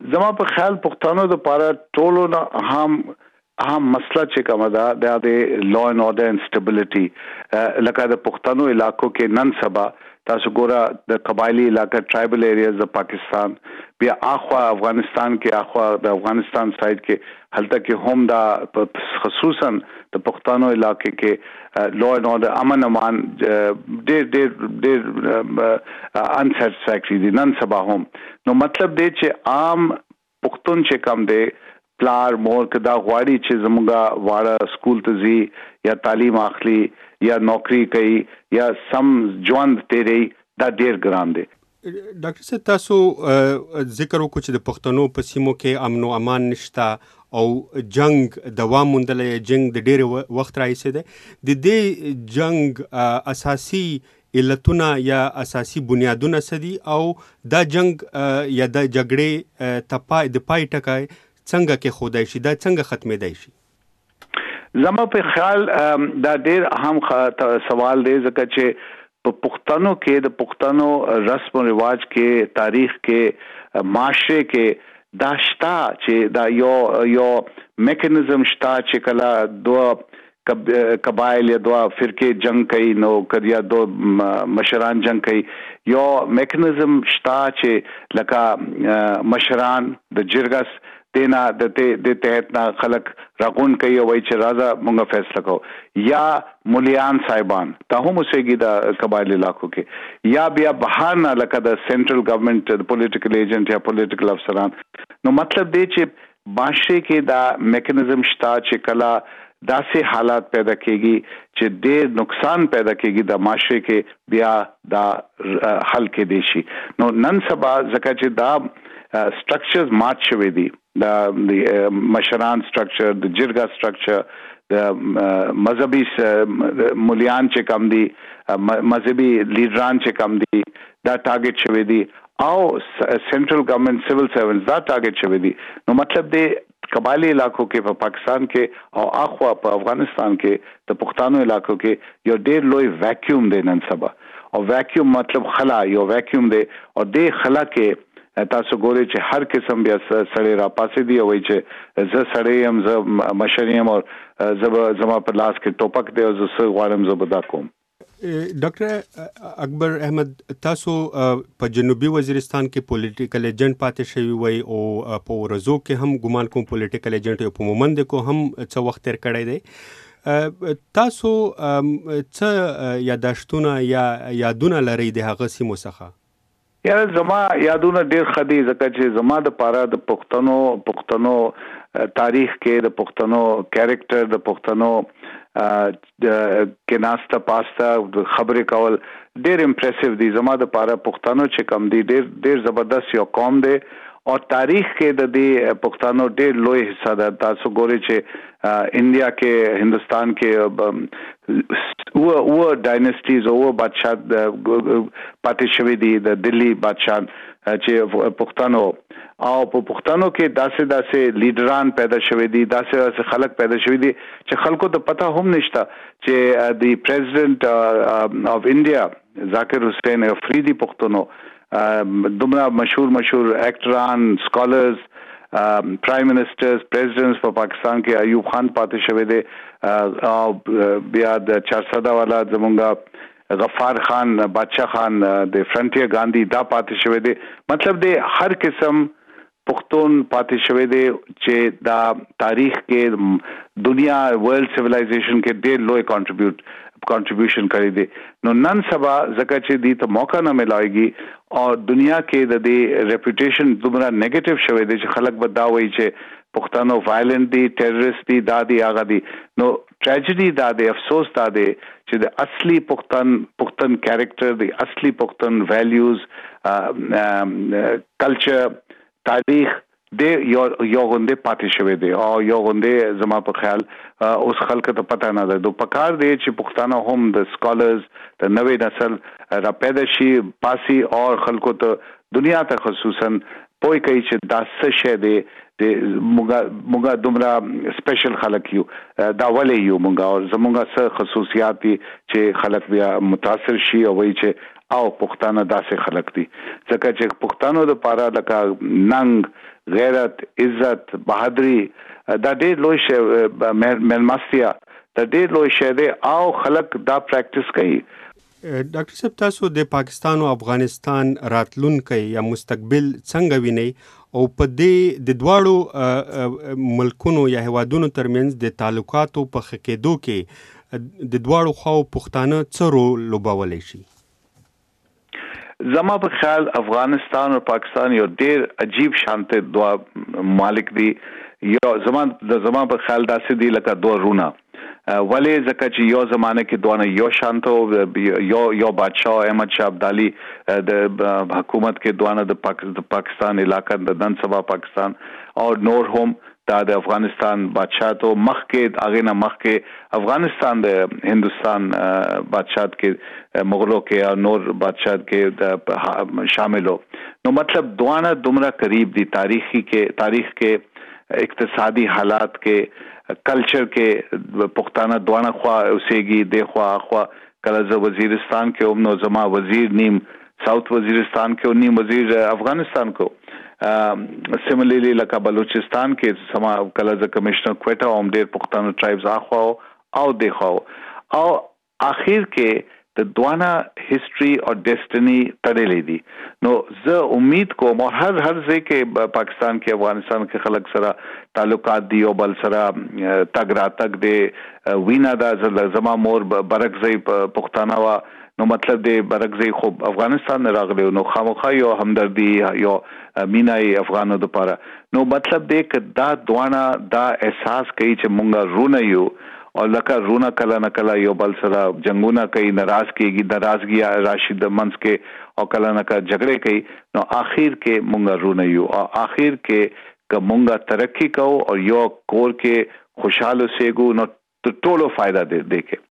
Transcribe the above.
زما په خیال پښتنو د پاره ټولو نه هم مسله چې کومه ده د لا اینڈ اورډر اینڈ سټیبিলিټي لکه د پښتنو علاقو کې نن سبا تاسو ګوره د قبایلی علاقې ټرایبل ایریاز د پاکستان بیا اخوا افغانستان کې اخوا د افغانستان سایډ کې هلته کې هم دا خصوصا د پښتنو علاقې کې لا اینڈ اورډر امن امان ډېر انسټیسفیکټری دي نن سبا هم نو مطلب دی چې عام پښتون چې کم دی پلار مور کدا غواړي چې زموږه واړه سکول ته ځي یا تعلیم اخلي یا نوکری کوي یا سم ژوند تیری دا ډیر ګران دی. ډاکټر صاحب تاسو ذکر وکړو چې د پښتنو په سیمو کې امن او امان نشته او جنگ دوام موندلې جنگ د ډیر وخت راځي د دې جنگ اساسي علتونه یا اساسي بنیادونه سدي او دا جنگ یا د جګړې د پای ټکای څنګه کې خودای شي دا څنګه ختمېدای شي؟ زما په خیال دا ډېر اهم سوال دی ځکه چې په پښتنو کې د پښتنو رسم او رواج کې تاریخ کې معاشره کې دا شتا چې دا یو میکانیزم شتا چې کله دوه قبایل یا دوه فرقې جنگ کوي نو کدیا دوه مشران جنگ کوي یو میکانیزم شتا چې لکه مشران د جرګس دینا د تحت نه خلق راغون کوي او چې راځه مونږه فیصله کو یا مولیان صاحبان ته هم اوسېږي د قبایل علاقو کې یا بیا بهر نه لکه د سنټرل ګورنمنت د پولیټیکل ایجنټ یا پولیټیکل افسران نو مطلب دی چې معاشره کې دا میکانیزم شتا چې کلا داسې حالات پیدا کېږي چې ډېر نقصان پیدا کېږي د معاشره کې بیا دا حل کې دی شي نو نن سبا ځکه چې دا سټرکچرز مات شوي دي د مشران سټرکچر د جرګه سټرکچر د مذهبي مولیان چې کم دي مذهبي لیډران چې کم دي دا ټارګټ شوي دي او سنټرل ګورنمنت سیول سروینټس دا ټارګټ شوي دي نو مطلب دی قبایلی علاقو کې په پاکستان کې او اخوا په افغانستان کې د پښتنو علاقو کې یو ډېر لوی ویکیوم دی نن سبا او ویکیوم مطلب خلا یو ویکیوم دی او دې خلا کې تاسو ګورئ چې هر قسم بیا سړی را پاسې دی او چې زه سړی هم زه مشر یم او زما په لاس کې ټوپک دی او زه څه غواړم زه به دا کوم. ډاکټر اکبر احمد تاسو په جنوبي وزیرستان کې پولیټیکل ایجنټ پاتې شوی وای او په ورزو کې هم ګمان کوم پولیټیکل ایجنټ یو په مومند کو هم څه وخت تیر کړی دی تاسو څه یاداشتونه یا یادونه لرئ د هغه سیمو څخه؟ یا زما یادونه ډېر خدي ځکه چې زما د پاره د پښتنو تاریخ کې د پښتنو کیریکټر د پښتنو کې ناسته پاسته خبرې کول ډېر امپریسیو دي زما د پاره پښتنو چې کم دي ډېر زبردست یو قوم دی او تاریخ کې د دې پښتنو ډېر لوی حصہ ده تاسو ګورئ چې انډیا کې هندستان کې و ډایناسټیز او بادشاہ پاتې شوی دي د دلی بادشاہ چې پښتنو او په پښتنو کې داسې لیډران پیدا شوی دي داسې خلک پیدا شوی دي چې خلکو ته پته هم نشته چې دی پریزیډنٹ اف انډیا ذاکر حسین افریدی پښتنو دومره مشهور ایکټران سکالرز پرایم منسٹرز پریزیډنټس په پاکستان کې ایوب خان پاتې شوی دی او بیا د 400 والا زمونږه غفار خان بادشاہ خان د فرنټیر ګاندھی دا پاتې شوی دی مطلب دی هر قسم پښتون پاتې شوی دی چې دا تاریخ کې دنیا ورلد سیویلایزیشن کې ډېر لوی کنټریبیوشن کړی دی نو نن سبا ځکه چې دې ته موقع نه ملایږي او دنیا کې د دې ریپوټیشن دومره نیگیټیو شوی دی چې خلک به دا وایي چې پښتنو وایلنٹ دي ټیرریست دي دا دي هغه دي نو ټریجډي دا دی افسوس دا دی چې د اصلي پښتن کیریکټر دی اصلي پښتن ویلیوز کلچر تاریخ د یو غونډه پاتې شوی دی او یو غونډه زما په خیال اوس خلکو ته پته نه ده د پکار دی چې پښتانه هم د سکالرز د نوې نسل را پیدا شي پاسي او خلکو ته دنیا ته خصوصا پوي کوي چې دا څه شی دی موږ دومره سپیشل خلک یو دا ولې یو موږ او زموږه څه خصوصیات دي چې خلک بیا متاثر شي او وایي چې او پښتانه داسې خلک دي ځکه چې پښتانو د پاره لکه ننګ غیرت عزت بہادری دا ډېر لوی شی مېلمستیا دا ډېر لوی شی دی او خلک دا پریکټس کوي. ډاکټر صاحب تاسو د پاکستان او افغانستان راتلونکی یا مستقبل څنګه وینئ او په دې د دواړو ملکونو یا هیوادونو ترمنځ د تعلقاتو په ښه کېدو کې د دواړو خواو پښتانه څه رول لوبولی شي؟ زما په خیال افغانستان او پاکستان یو ډېر عجیب شانته دوا مالک دي. یو زما په خیال داسې دي لکه دوه رونه ولې ځکه چې یو زمانه کې دوانه یو شانته یو بادشاہ احمد شاه ابدالي د حکومت کې دوانه د پاکستان علاقہ د نن سبا پاکستان او نور هم دا د افغانستان بادشاہ تو مخ کې اغه نه مخ کې افغانستان د هندستان بادشاہ کې مغلو کې او نور بادشاہ کې شامل ہو. نو مطلب دوانه دومره قریب دي تاریخ کې اقتصادی حالات کې کلچر کې پښتانه دوانه خوا اوسېږي د خوا کله ز وزیرستان کې هم نو زما وزیر نیم ساوث وزیرستان کې نیم وزیر افغانستان کو سیملرلی لکه بلوچستان کې سما کله ز کمشنر کوټا هم ډېر پښتانه ټرایبز اخوا او د خوا او اخر کې د دوانه هیستوري او ډیسټنی تړلې دي. نو زه امید کوم هر ځای کې پاکستان کې افغانستان کې خلک سره تعلقات دی او بل سره تګ راتګ دی وینا دا زما مور برکزئی پښتانه وا نو مطلب دی برکزئی خو افغانستان راغلی نو خامخا یو همدردی یو مینای افغانو د پاره نو مطلب دی ک دا دوانه دا احساس کوي چې مونږه رونه یو او لکه رونه کله نه کله یو بل سره جنگونه کوي ناراضگی راشد منس کې او کله نه کله جګړه کوي نو آخر کې مونږه رونه یو او آخر کې ک مونږه ترقی کوو او یو کور کې خوشاله سیګو نو ټولو فائدہ دی کې